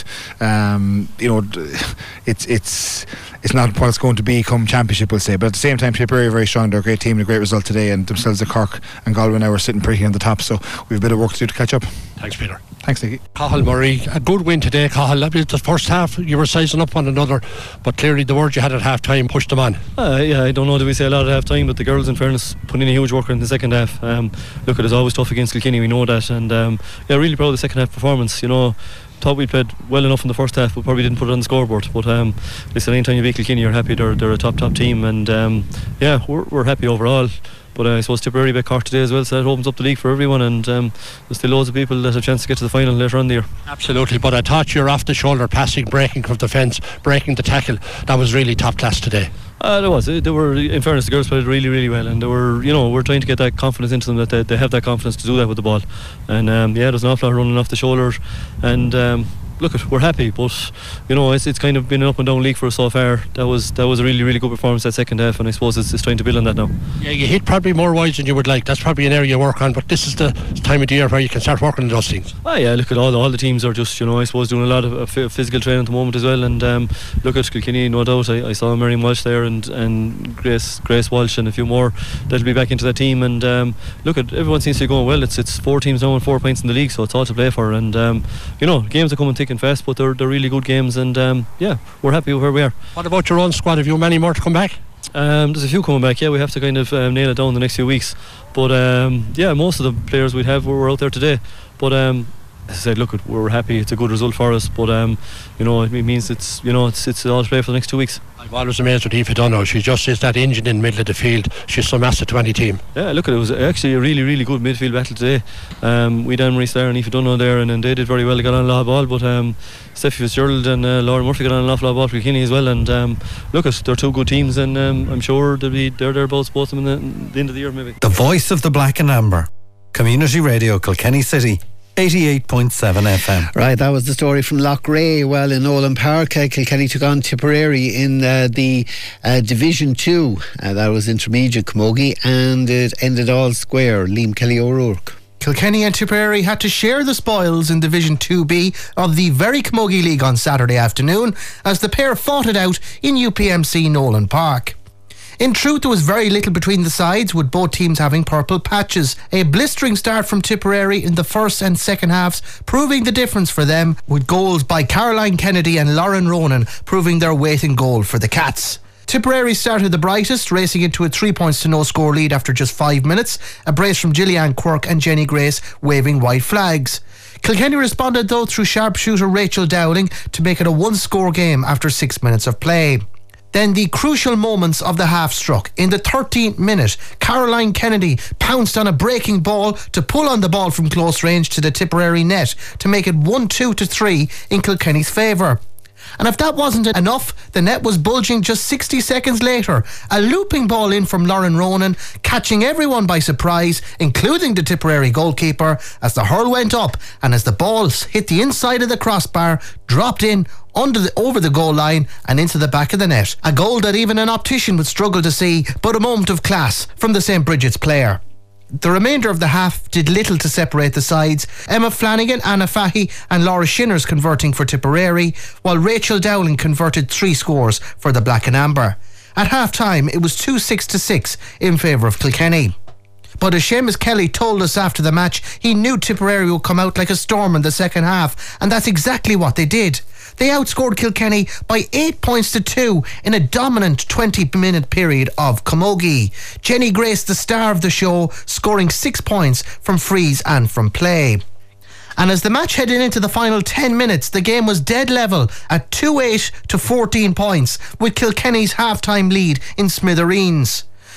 um, you know, it's it's it's not what it's going to be come championship, we'll say. But at the same time, Tipperary are very strong. They're a great team and a great result today, and themselves the Cork and Galway now are sitting pretty on the top. So we've a bit of work to do to catch up. Thanks, Peter. Thanks, Nicky. Cathal Murray, a good win today, Cathal. The first half you were sizing up one another, but clearly the word you had at half time pushed them on. Uh, yeah, I don't know that we say a lot at half time, but the girls, in fairness, put in a huge work in the second half. Um, look, it is always tough against Kilkenny, we know that, and um, yeah, really proud of the second half performance. You know, thought we played well enough in the first half, but probably didn't put it on the scoreboard. But um, listen, anytime you beat Kilkenny, you're happy. They're they're a top top team, and um, yeah, we're we're happy overall. But uh, I suppose Tipperary beat Cork today as well, so that opens up the league for everyone, and um, there's still loads of people that have a chance to get to the final later on in the year. Absolutely, but I thought your off the shoulder passing, breaking from the fence, breaking the tackle, that was really top class today. Uh, there was. They were, in fairness, the girls played really, really well, and they were, you know, we're trying to get that confidence into them, that they, they have that confidence to do that with the ball. And um, yeah, there's an awful lot running off the shoulder, and um, look, we're happy, but you know, it's it's kind of been an up and down league for us so far. That was that was a really, really good performance that second half, and I suppose it's, it's trying to build on that now. Yeah, you hit probably more wides than you would like. That's probably an area you work on, but this is the time of the year where you can start working on those things. Ah, yeah, look at all all the teams are just, you know, I suppose doing a lot of uh, physical training at the moment as well, and um, look at Kilkenny, no doubt. I, I saw Miriam Walsh there, and and Grace Grace Walsh and a few more that'll be back into that team, and um, look at everyone seems to be going well. It's it's four teams now and four points in the league, so it's all to play for, and um, you know, games are coming thick and fast, but they're, they're really good games, and um, yeah, we're happy with where we are. What about your own squad? Have you many more to come back? Um, there's a few coming back. Yeah, we have to kind of um, nail it down the next few weeks, but um, yeah, most of the players we'd have were out there today, but um, as I said, look, we're happy. It's a good result for us, but um, you know, it means it's, you know, it's it's all to play for the next two weeks. I'm always amazed with Aoife Dunno. She just is that engine in the middle of the field. She's some asset to any team. Yeah, look, it was actually a really, really good midfield battle today. Um, we had Anne-Marie Starr and Aoife Dunno there, and, and they did very well. They got on a lot of ball, but um, Steffi Fitzgerald and uh, Laura Murphy got on an awful lot of ball for Kilkenny as well. And um, look, they're two good teams, and um, I'm sure they'll be they're thereabouts, both of them, in the, the end of the year maybe. The voice of the black and amber, Community Radio Kilkenny City. eighty-eight point seven F M. Right, that was the story from Loughrea. Well, in Nolan Park, uh, Kilkenny took on Tipperary in uh, the uh, Division two. Uh, that was intermediate camogie, and it ended all square. Liam Kelly O'Rourke. Kilkenny and Tipperary had to share the spoils in Division two B of the very camogie league on Saturday afternoon as the pair fought it out in U P M C Nolan Park. In truth, there was very little between the sides, with both teams having purple patches. A blistering start from Tipperary in the first and second halves, proving the difference for them, with goals by Caroline Kennedy and Lauren Ronan proving their weight in goal for the Cats. Tipperary started the brightest, racing into a three points to no score lead after just five minutes, a brace from Gillian Quirk and Jenny Grace waving white flags. Kilkenny responded though through sharpshooter Rachel Dowling to make it a one score game after six minutes of play. Then the crucial moments of the half struck. In the thirteenth minute, Caroline Kennedy pounced on a breaking ball to pull on the ball from close range to the Tipperary net to make it one two to three in Kilkenny's favour. And if that wasn't enough, the net was bulging just sixty seconds later. A looping ball in from Lauren Ronan, catching everyone by surprise, including the Tipperary goalkeeper, as the hurl went up and as the ball hit the inside of the crossbar, dropped in under the, over the goal line and into the back of the net. A goal that even an optician would struggle to see, but a moment of class from the Saint Bridget's player. The remainder of the half did little to separate the sides. Emma Flanagan, Anna Fahy and Laura Shinners converting for Tipperary, while Rachel Dowling converted three scores for the Black and Amber. At half-time, it was two six to six in favour of Kilkenny. But as Seamus Kelly told us after the match, he knew Tipperary would come out like a storm in the second half, and that's exactly what they did. They outscored Kilkenny by eight points to two in a dominant twenty minute period of camogie. Jenny Grace, the star of the show, scoring six points from frees and from play. And as the match headed into the final ten minutes, the game was dead level at two eight to fourteen points, with Kilkenny's half-time lead in smithereens.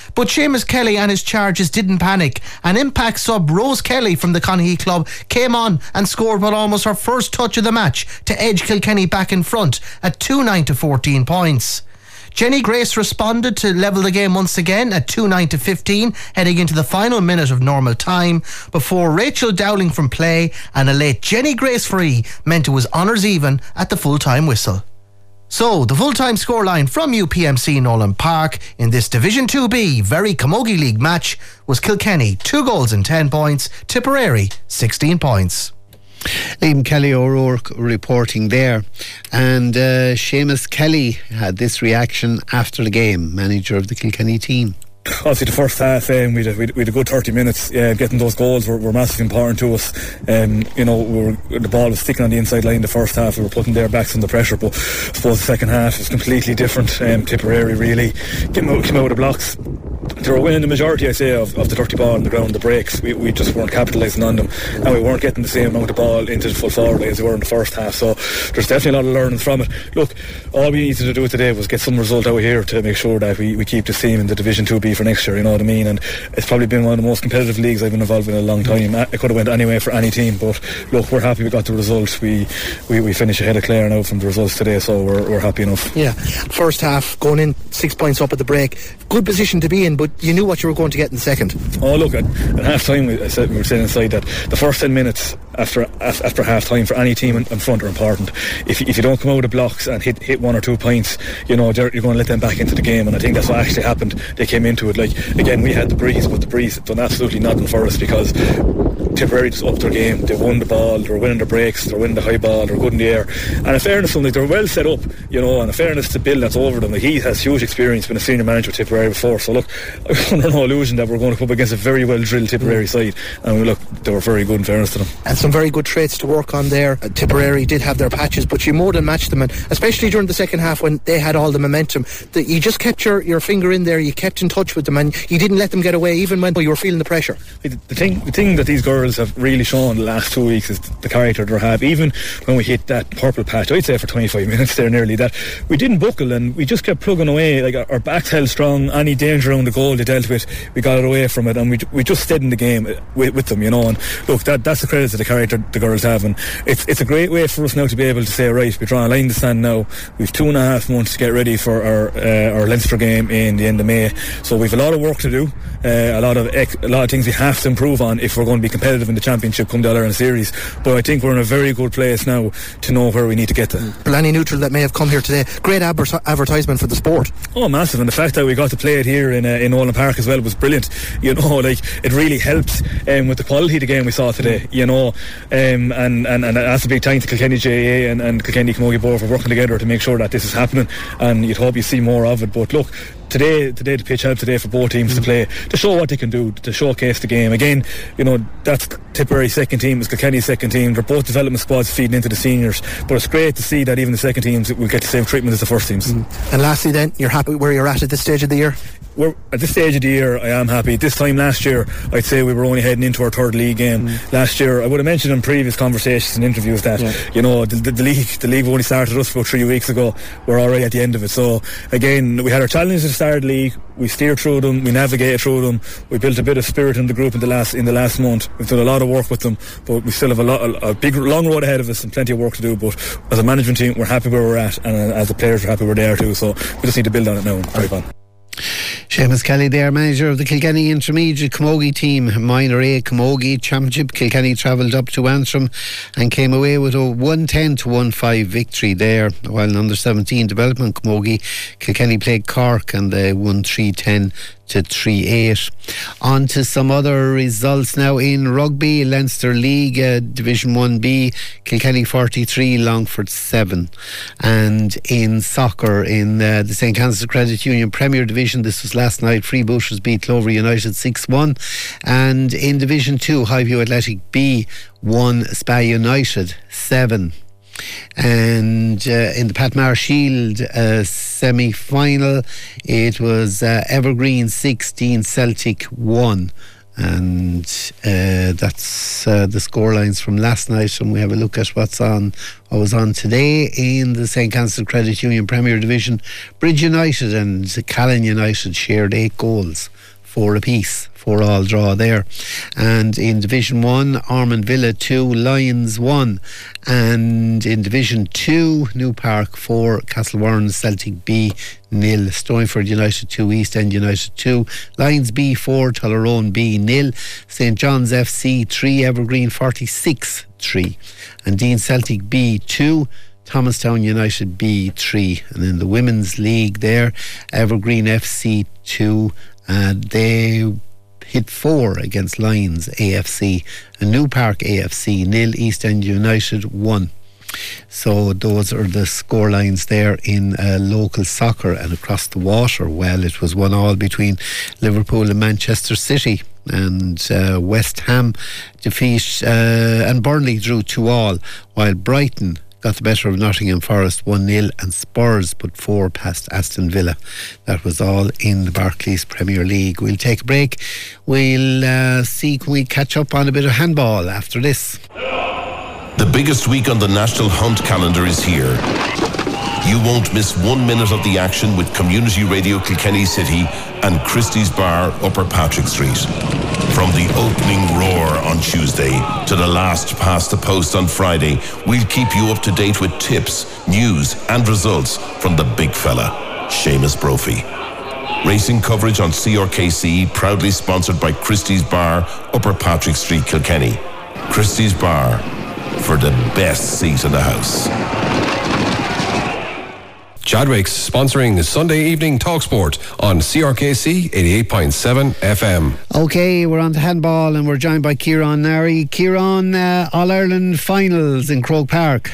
But Seamus Kelly and his charges didn't panic, and Impact sub Rose Kelly from the Conahee club came on and scored what almost her first touch of the match to edge Kilkenny back in front at two nine to fourteen points. Jenny Grace responded to level the game once again at two nine to fifteen, heading into the final minute of normal time, before Rachel Dowling from play and a late Jenny Grace free meant it was honours even at the full-time whistle. So, the full-time scoreline from U P M C Nolan Park in this Division two B very Camogie League match was Kilkenny two goals and ten points, Tipperary sixteen points. Liam Kelly O'Rourke reporting there, and uh, Seamus Kelly had this reaction after the game, manager of the Kilkenny team. Obviously the first half um, we, had, we had a good thirty minutes. uh, getting those goals were, were massively important to us. Um, you know, we were, the ball was sticking on the inside line the first half. We were putting their backs under pressure, but I suppose the second half was completely different. um, Tipperary really came out, came out of the blocks. They were winning the majority, I say, of, of the dirty ball on the ground, the breaks. We, we just weren't capitalising on them, and we weren't getting the same amount of ball into the full forward line as we were in the first half. So there's definitely a lot of learning from it. Look, all we needed to do today was get some result out here to make sure that we, we keep this team in the Division two B for next year, you know what I mean? And it's probably been one of the most competitive leagues I've been involved in a long time. It could have went anyway for any team, but look, we're happy we got the result. We we, we finished ahead of Clare now from the results today, so we're, we're happy enough. Yeah, first half going in six points up at the break, good position to be in, but you knew what you were going to get in the second. Oh look, at, at half time we, I said, we were saying inside that the first ten minutes after after half time for any team in, in front are important. If, if you don't come out of blocks and hit hit one or two points, you know, you're going to let them back into the game, and I think that's what actually happened. They came into it, like, again, we had the breeze, but the breeze done absolutely nothing for us, because Tipperary just upped their game. They won the ball, they were winning the breaks, they were winning the high ball, they were good in the air, and in fairness to them, they were well set up, you know, and in fairness to Bill that's over them, like, he has huge experience, been a senior manager of Tipperary before, so look, I was under no illusion that we're going to come up against a very well drilled Tipperary side, and look, they were very good in fairness to them. And some very good traits to work on there. uh, Tipperary did have their patches, but you more than matched them, and especially during the second half when they had all the momentum, that you just kept your, your finger in there, you kept in touch with them, and you didn't let them get away even when you were feeling the pressure. The thing, the thing that these girls have really shown the last two weeks is the character they have. Even when we hit that purple patch, I'd say for twenty-five minutes there nearly, that we didn't buckle and we just kept plugging away. Like, our, our backs held strong. Any danger around the goal they dealt with, we got it away from it, and we we just stayed in the game with, with them, you know. And look, that that's the credit to the character the girls have, and it's it's a great way for us now to be able to say, right, we draw a line in the sand now. We've two and a half months to get ready for our uh, our Leinster game in the end of May, so we've a lot of work to do, uh, a lot of ec- a lot of things we have to improve on if we're going to be competitive in the championship come the All-Ireland series. But I think we're in a very good place now to know where we need to get to. For any neutral that may have come here today, great adver- advertisement for the sport. Oh, massive, and the fact that we got to play it here in uh, in Nolan Park as well was brilliant. You know, like, it really helped um, with the quality of the game we saw today, you know, um, and, and, and that's a big thanks to Kilkenny J A and, and Kilkenny Camogie Board for working together to make sure that this is happening, and you'd hope you see more of it. But look, Today, today the pitch helped today for both teams mm. to play, to show what they can do, to showcase the game. Again, you know, that's Tipperary's second team, it's Kilkenny's second team. They're both development squads feeding into the seniors, but it's great to see that even the second teams will get the same treatment as the first teams. Mm. And lastly then, you're happy where you're at at this stage of the year? We're, at this stage of the year, I am happy. This time last year, I'd say we were only heading into our third league game. Mm. Last year, I would have mentioned in previous conversations and interviews that, yeah. you know, the, the, the league the league only started us about three weeks ago. We're already at the end of it. So, again, we had our challenges at the start of the league. We steered through them, we navigated through them, we built a bit of spirit in the group in the last in the last month. We've done a lot of work with them, but we still have a, lot, a, a big long road ahead of us and plenty of work to do. But as a management team, we're happy where we're at, and as the players, we're happy we're there too. So we just need to build on it now and drive on. Seamus Kelly there, manager of the Kilkenny Intermediate Camogie team, Minor A Camogie Championship. Kilkenny travelled up to Antrim and came away with a one ten to one five victory there, while in under seventeen development Camogie, Kilkenny played Cork and they won three ten to three eight. On to some other results now in rugby. Leinster League uh, Division one B, Kilkenny forty-three, Longford seven. And in soccer, in uh, the Saint Kansas Credit Union Premier Division, this was last night, Freebooters beat Clover United six one. And in Division two, Highview Athletic B won Spa United seven. And uh, in the Patmar Shield uh, semi-final, it was uh, Evergreen sixteen, Celtic one. And uh, that's uh, the scorelines from last night, and we have a look at what's on, what was on today in the Saint Cancel Credit Union Premier Division. Bridge United and Callan United shared eight goals, four apiece, four all draw there. And in Division one, Ormond Villa two, Lions one. And in Division two, New Park four, Castlewarren Celtic B nil, Stoneford United two, East End United two, Lions B four, Tullaroan B nil, St John's F C three, Evergreen forty-six three, and Dean Celtic B two, Thomastown United B three. And in the Women's League there, Evergreen F C two, and they hit four against Lions A F C, and New Park A F C nil, East End United one. So those are the score lines there in uh, local soccer. And across the water, well, it was one all between Liverpool and Manchester City, and uh, West Ham defeat uh, and Burnley drew two all, while Brighton got the better of Nottingham Forest one nil, and Spurs put four past Aston Villa. That was all in the Barclays Premier League. We'll take a break. We'll uh, see, can we catch up on a bit of handball after this? The biggest week on the National Hunt calendar is here. You won't miss one minute of the action with Community Radio Kilkenny City and Christie's Bar, Upper Patrick Street. From the opening roar on Tuesday to the last past the post on Friday, we'll keep you up to date with tips, news and results from the big fella, Seamus Brophy. Racing coverage on C R K C, proudly sponsored by Christie's Bar, Upper Patrick Street, Kilkenny. Christie's Bar, for the best seat in the house. Chadwick's sponsoring the Sunday evening Talksport on C R K C eighty-eight point seven F M. Okay, we're on to handball and we're joined by Kieran Nari. Kieran, uh, All-Ireland finals in Croke Park.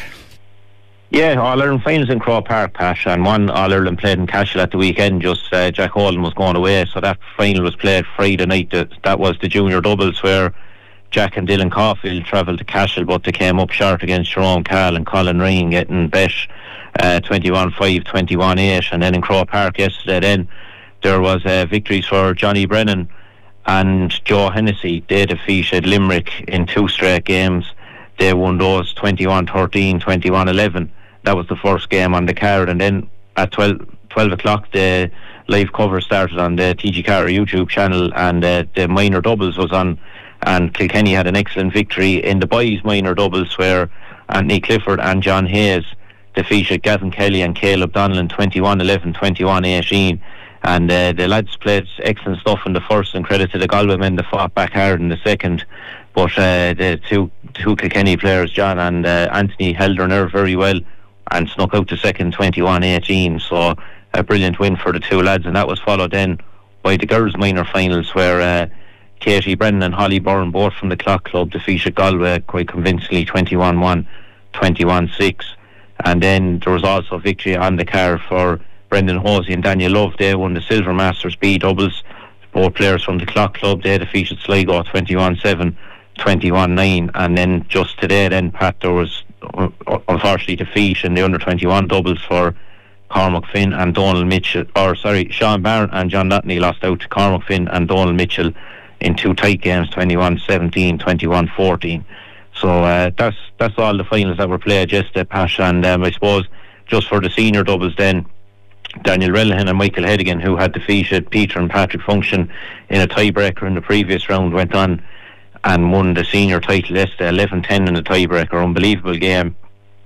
Yeah, All-Ireland finals in Croke Park, Pat, and one All-Ireland played in Cashel at the weekend. Just uh, Jack Holden was going away, so that final was played Friday night. That was the junior doubles where Jack and Dylan Caulfield travelled to Cashel, but they came up short against Jerome Carl and Colin Ryan, getting bet uh, twenty-one five, twenty-one eight. And then in Croke Park yesterday, then there was uh, victories for Johnny Brennan and Joe Hennessy. They defeated Limerick in two straight games. They won those twenty-one thirteen, twenty-one eleven. That was the first game on the card. And then at twelve, twelve o'clock, the live cover started on the T G Carter YouTube channel, and uh, the minor doubles was on. And Kilkenny had an excellent victory in the boys' minor doubles, where Anthony Clifford and John Hayes defeated Gavin Kelly and Caleb Donnellan twenty-one eleven, twenty-one eighteen. And uh, the lads played excellent stuff in the first, and credit to the Galway men that fought back hard in the second. But uh, the two two Kilkenny players, John and uh, Anthony, held their nerve very well and snuck out the second twenty-one eighteen. So a brilliant win for the two lads, and that was followed then by the girls' minor finals, where uh, Katie Brennan and Holly Byrne, both from the Clock Club, defeated Galway quite convincingly twenty-one one, twenty-one six. And then there was also victory on the card for Brendan Hosey and Daniel Love. They won the Silver Masters B doubles. Both players from the Clock Club, they defeated Sligo twenty-one seven, twenty-one nine. And then just today then, Pat, there was uh, unfortunately defeat in the under twenty-one doubles for Cormac Finn and Donald Mitchell, or sorry, Sean Barron and John Notney lost out to Cormac Finn and Donald Mitchell in two tight games, twenty-one seventeen, twenty-one fourteen. So uh, that's that's all the finals that were played yesterday, Pat. And um, I suppose just for the senior doubles then, Daniel Relihan and Michael Hedigan, who had defeated Peter and Patrick Function in a tiebreaker in the previous round, went on and won the senior title yesterday, eleven ten in the tiebreaker. Unbelievable game.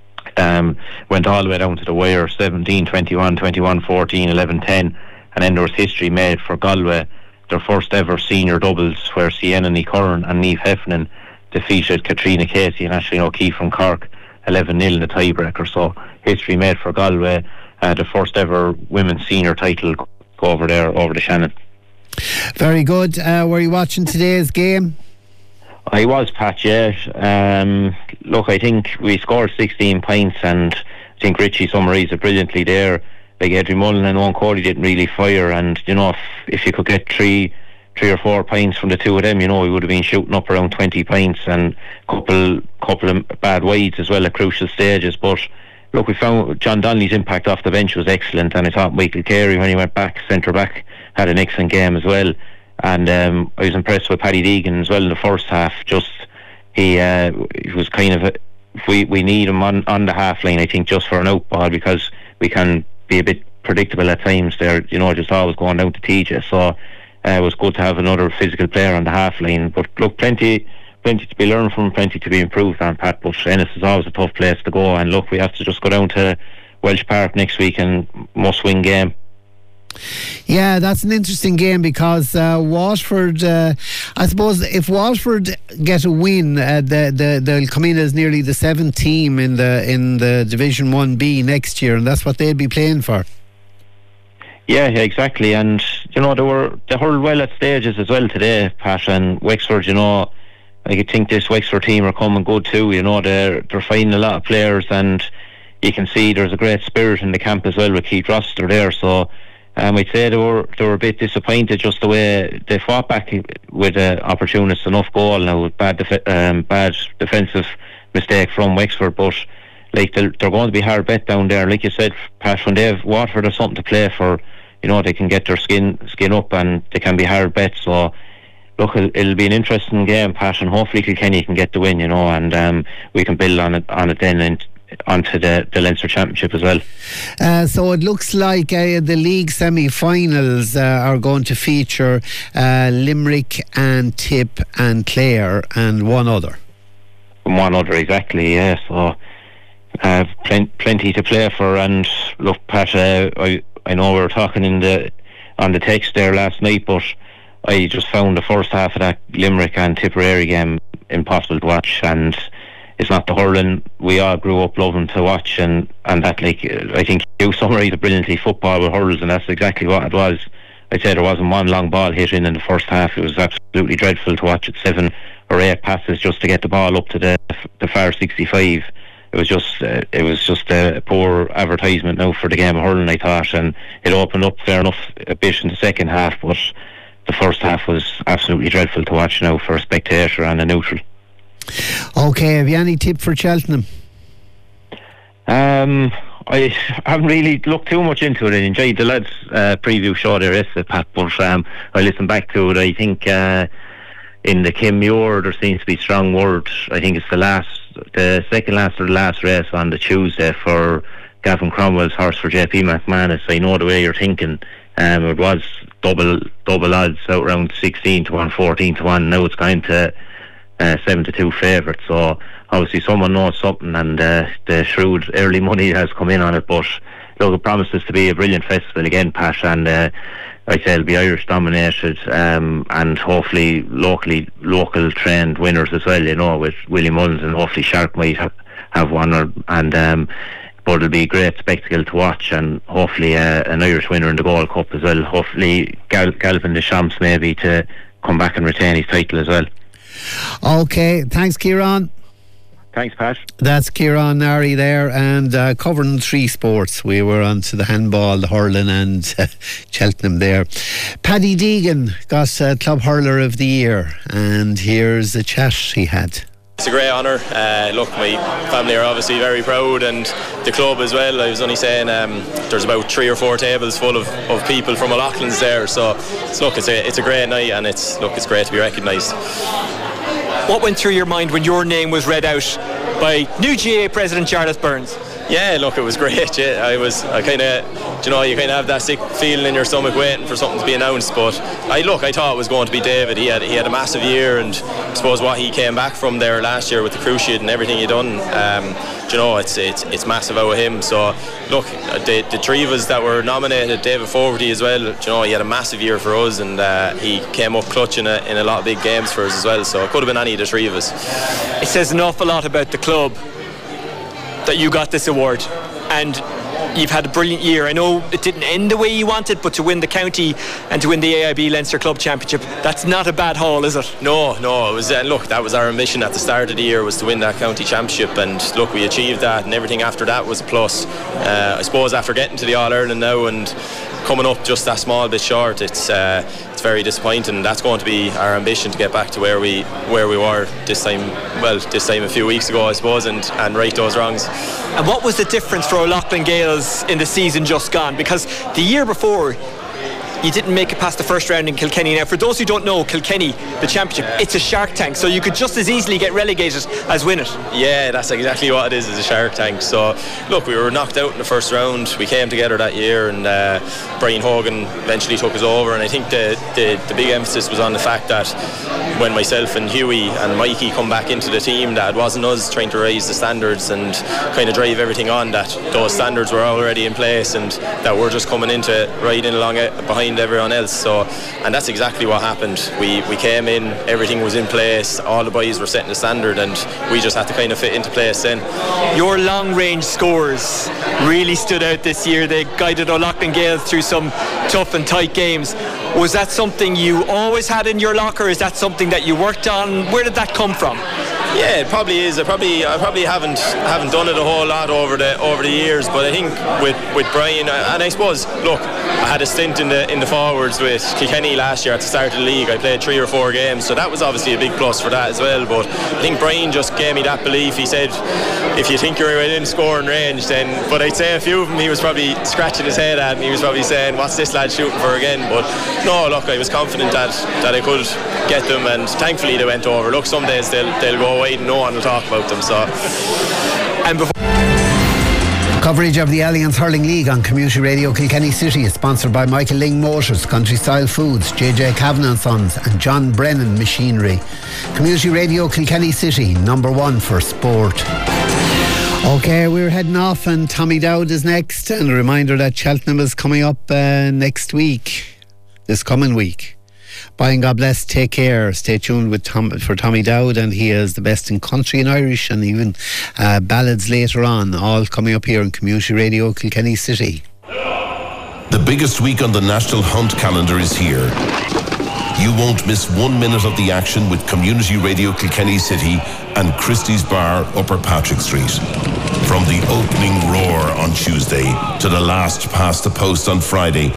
Um, went all the way down to the wire, seventeen twenty-one, twenty-one fourteen, eleven ten. And then there was history made for Galway, their first ever senior doubles, where Sienna Curran and Niamh Heffernan defeated Katrina Casey and Ashley O'Keefe from Cork eleven nil in the tiebreaker. So history made for Galway, uh, the first ever women's senior title go over there, over the Shannon. Very good. Uh, were you watching today's game? I was, Pat, yeah. Um, look, I think we scored sixteen points, and I think Richie summarised it brilliantly there. Like Adrian Mullen and Owen Cody didn't really fire, and you know, if, if you could get three three or four points from the two of them, you know, we would have been shooting up around twenty points, and a couple couple of bad wides as well at crucial stages. But look, we found John Donnelly's impact off the bench was excellent, and I thought Michael Carey, when he went back centre back, had an excellent game as well. and um, I was impressed with Paddy Deegan as well in the first half. Just he, uh, he was kind of a, we we need him on, on the half line, I think, just for an out ball, because we can be a bit predictable at times there, you know, just always going down to T J. So uh, it was good to have another physical player on the half line. But look, plenty plenty to be learned from, plenty to be improved on, Pat. But Ennis is always a tough place to go, and look, we have to just go down to Welsh Park next week and must win game. Yeah, that's an interesting game, because uh, Waterford, uh, I suppose if Waterford get a win, uh, the, the, they'll come in as nearly the seventh team in the in the Division one B next year, and that's what they'll be playing for. Yeah, yeah, exactly. And you know, they were they hurled well at stages as well today, Pat. And Wexford, you know, I think this Wexford team are coming good too. You know, they're they're finding a lot of players, and you can see there's a great spirit in the camp as well with Keith Roster there. So Um, I'd say they were they were a bit disappointed just the way they fought back with an opportunist enough goal now, with bad def- um, bad defensive mistake from Wexford. But like they're, they're going to be hard bet down there. Like you said, Pat, when they have Waterford or something to play for, you know, they can get their skin skin up and they can be hard bet. So look, it'll, it'll be an interesting game, Pat, and hopefully Kilkenny can get the win, you know, and um, we can build on it on it then and onto the, the Leinster Championship as well. Uh, so it looks like uh, the league semi-finals uh, are going to feature uh, Limerick and Tip and Clare and one other. And one other, exactly, yeah. So uh, plen- plenty to play for. And look, Pat, uh, I, I know we were talking in the on the text there last night, but I just found the first half of that Limerick and Tipperary game impossible to watch, and it's not the hurling we all grew up loving to watch, and, and that, like, I think you summarised it brilliantly, football with hurls, and that's exactly what it was. I'd say there wasn't one long ball hit in in the first half. It was absolutely dreadful to watch it. Seven or eight passes just to get the ball up to the the far sixty-five. It was just uh, it was just a poor advertisement now for the game of hurling, I thought, and it opened up fair enough a bit in the second half, but the first half was absolutely dreadful to watch now for a spectator and a neutral. Okay, have you any tip for Cheltenham? Um, I haven't really looked too much into it. I enjoyed the lads' uh, preview show there yesterday, Pat, but um, I listened back to it. I think uh, in the Kim Muir there seems to be strong words. I think it's the last, the second last or the last race on the Tuesday for Gavin Cromwell's horse for J P McManus. I know the way you're thinking. Um, it was double double odds out around sixteen to one, fourteen to one. Now it's going to Uh, seven to two favourite, so obviously someone knows something, and uh, the shrewd early money has come in on it. But look, it promises to be a brilliant festival again, Pat, and uh, I say it'll be Irish dominated, um, and hopefully locally local trained winners as well, you know, with Willie Mullins, and hopefully Shark might have, have one, or, and um, but it'll be a great spectacle to watch, and hopefully uh, an Irish winner in the Gold Cup as well. Hopefully Gal- Galvin Deschamps maybe to come back and retain his title as well. Okay, thanks, Kieran. Thanks, Pat. That's Kieran Nari there, and uh, covering three sports. We were on to the handball, the hurling, and uh, Cheltenham there. Paddy Deegan got uh, Club Hurler of the Year, and here's a chat he had. It's a great honour. Uh, look, my family are obviously very proud, and the club as well. I was only saying um, there's about three or four tables full of, of people from O'Loughlin's there. So it's, look, it's a it's a great night, and it's look, it's great to be recognised. What went through your mind when your name was read out by new G A President Charles Burns? Yeah, look, it was great. Yeah, I was, I kind of, you know, you kind of have that sick feeling in your stomach waiting for something to be announced. But I look, I thought it was going to be David. He had, he had a massive year, and I suppose what he came back from there last year with the Cruciate and everything he done. Um, you know, it's it's it's massive out of him. So look, the, the three of us that were nominated, David Fogarty as well. You know, he had a massive year for us, and uh, he came up clutch in a, in a lot of big games for us as well. So it could have been any of the three of us. It says an awful lot about the club that you got this award, and you've had a brilliant year. I know it didn't end the way you wanted, but to win the county and to win the A I B Leinster Club Championship, that's not a bad haul, is it? No, no. It was. Uh, look, that was our ambition at the start of the year, was to win that county championship, and look, we achieved that, and everything after that was a plus. Uh, I suppose after getting to the All Ireland now and coming up just that small bit short, it's uh, it's very disappointing. That's going to be our ambition, to get back to where we where we were this time. Well, this time a few weeks ago, I suppose, and, and right those wrongs. And what was the difference for O'Loughlin Gales in the season just gone? Because the year before, you didn't make it past the first round in Kilkenny. Now, for those who don't know, Kilkenny, the championship, it's a shark tank, so you could just as easily get relegated as win it. Yeah, that's exactly what it is, is a shark tank. So look, we were knocked out in the first round. We came together that year, and uh, Brian Hogan eventually took us over, and I think the, the, the big emphasis was on the fact that when myself and Hughie and Mikey come back into the team, that it wasn't us trying to raise the standards and kind of drive everything on, that those standards were already in place and that we're just coming into it, riding along it behind everyone else. So, and that's exactly what happened. We we came in, everything was in place, all the boys were setting the standard, and we just had to kind of fit into place then. Your long range scores really stood out this year. They guided O'Loughlin Gales through some tough and tight games. Was that something you always had in your locker? Is that something that you worked on? Where did that come from? Yeah, it probably is. I probably I probably haven't haven't done it a whole lot over the over the years, but I think with, with Brian, and I suppose, look, I had a stint in the in the forwards with Kilkenny last year at the start of the league. I played three or four games, so that was obviously a big plus for that as well. But I think Brian just gave me that belief. He said, if you think you're within scoring range, then. But I'd say a few of them he was probably scratching his head at, and he was probably saying, what's this lad shooting for again? But no, look, I was confident that that I could get them, and thankfully they went over. Look, some days they'll they'll go away and no one will talk about them. So, and before coverage of the Allianz Hurling League on Community Radio Kilkenny City is sponsored by Michael Ling Motors, Country Style Foods, J J Kavanagh and Sons, and John Brennan Machinery. Community Radio Kilkenny City, number one for sport. Okay, we're heading off, and Tommy Dowd is next. And a reminder that Cheltenham is coming up uh, next week, this coming week. Bye and God bless, take care. Stay tuned with Tom, for Tommy Dowd, and he is the best in country and Irish, and even uh, ballads later on, all coming up here on Community Radio Kilkenny City. The biggest week on the National Hunt calendar is here. You won't miss one minute of the action with Community Radio Kilkenny City and Christie's Bar, Upper Patrick Street. From the opening roar on Tuesday to the last past the post on Friday,